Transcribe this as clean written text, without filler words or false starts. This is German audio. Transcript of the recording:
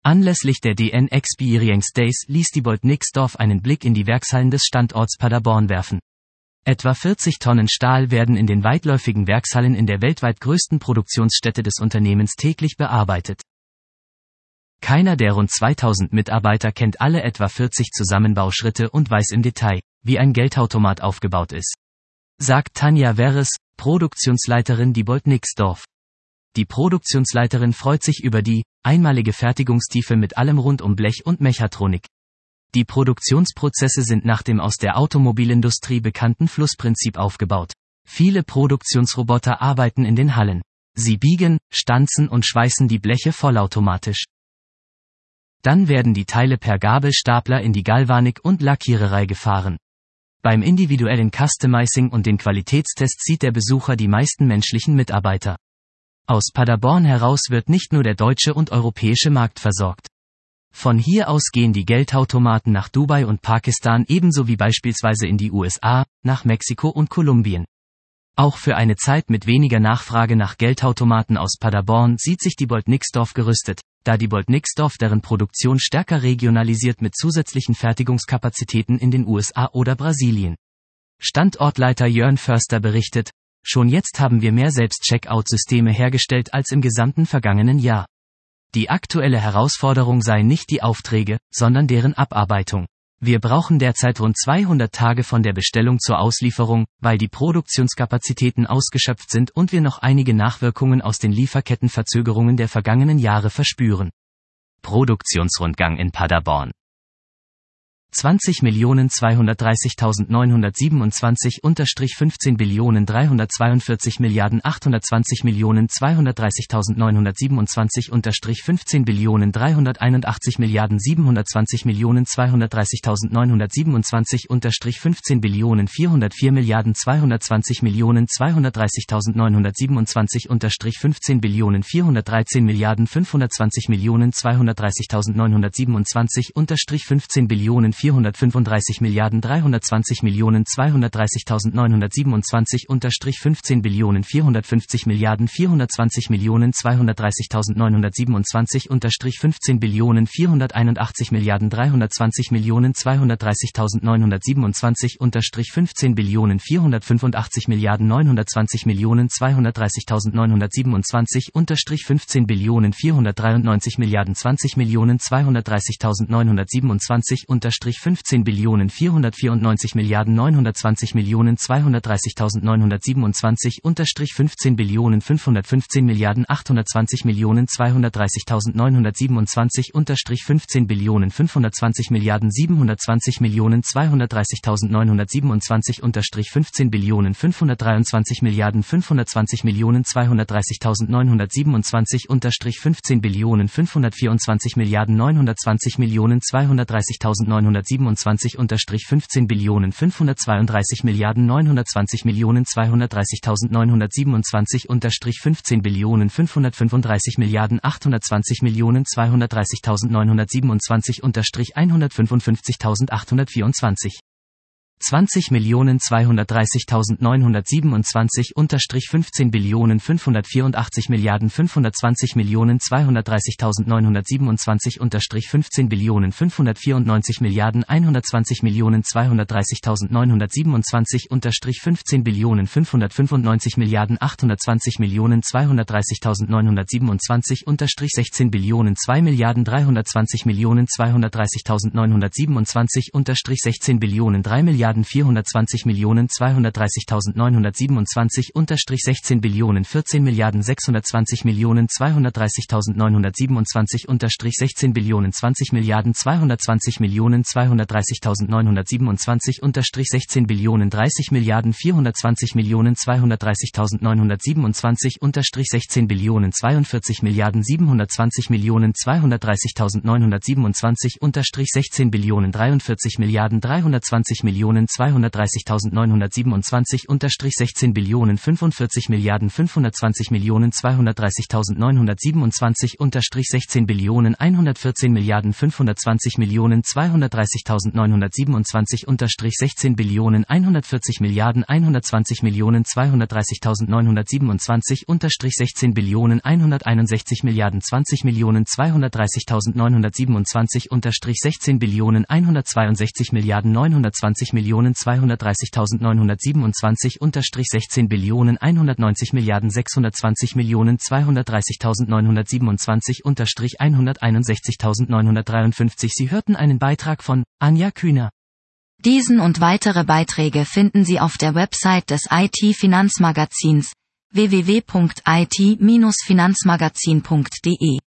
Anlässlich der DN Experience Days ließ Diebold Nixdorf einen Blick in die Werkshallen des Standorts Paderborn werfen. Etwa 40 Tonnen Stahl werden in den weitläufigen Werkshallen in der weltweit größten Produktionsstätte des Unternehmens täglich bearbeitet. Keiner der rund 2000 Mitarbeiter kennt alle etwa 40 Zusammenbauschritte und weiß im Detail, wie ein Geldautomat aufgebaut ist, sagt Tanja Werres, Produktionsleiterin Diebold Nixdorf. Die Produktionsleiterin freut sich über die einmalige Fertigungstiefe mit allem rund um Blech und Mechatronik. Die Produktionsprozesse sind nach dem aus der Automobilindustrie bekannten Flussprinzip aufgebaut. Viele Produktionsroboter arbeiten in den Hallen. Sie biegen, stanzen und schweißen die Bleche vollautomatisch. Dann werden die Teile per Gabelstapler in die Galvanik und Lackiererei gefahren. Beim individuellen Customizing und den Qualitätstests sieht der Besucher die meisten menschlichen Mitarbeiter. Aus Paderborn heraus wird nicht nur der deutsche und europäische Markt versorgt. Von hier aus gehen die Geldautomaten nach Dubai und Pakistan ebenso wie beispielsweise in die USA, nach Mexiko und Kolumbien. Auch für eine Zeit mit weniger Nachfrage nach Geldautomaten aus Paderborn sieht sich Diebold Nixdorf gerüstet, da Diebold Nixdorf deren Produktion stärker regionalisiert mit zusätzlichen Fertigungskapazitäten in den USA oder Brasilien. Standortleiter Jörn Förster berichtet, schon jetzt haben wir mehr Selbst-Checkout-Systeme hergestellt als im gesamten vergangenen Jahr. Die aktuelle Herausforderung seien nicht die Aufträge, sondern deren Abarbeitung. Wir brauchen derzeit rund 200 Tage von der Bestellung zur Auslieferung, weil die Produktionskapazitäten ausgeschöpft sind und wir noch einige Nachwirkungen aus den Lieferkettenverzögerungen der vergangenen Jahre verspüren. Produktionsrundgang in Paderborn. 20.04.2020 16.043.320.927 16.000.927/160.161.927/160.927/16953. Sie hörten einen Beitrag von Anja Kühner. Diesen und weitere Beiträge finden Sie auf der Website des IT-Finanzmagazins www.it-finanzmagazin.de.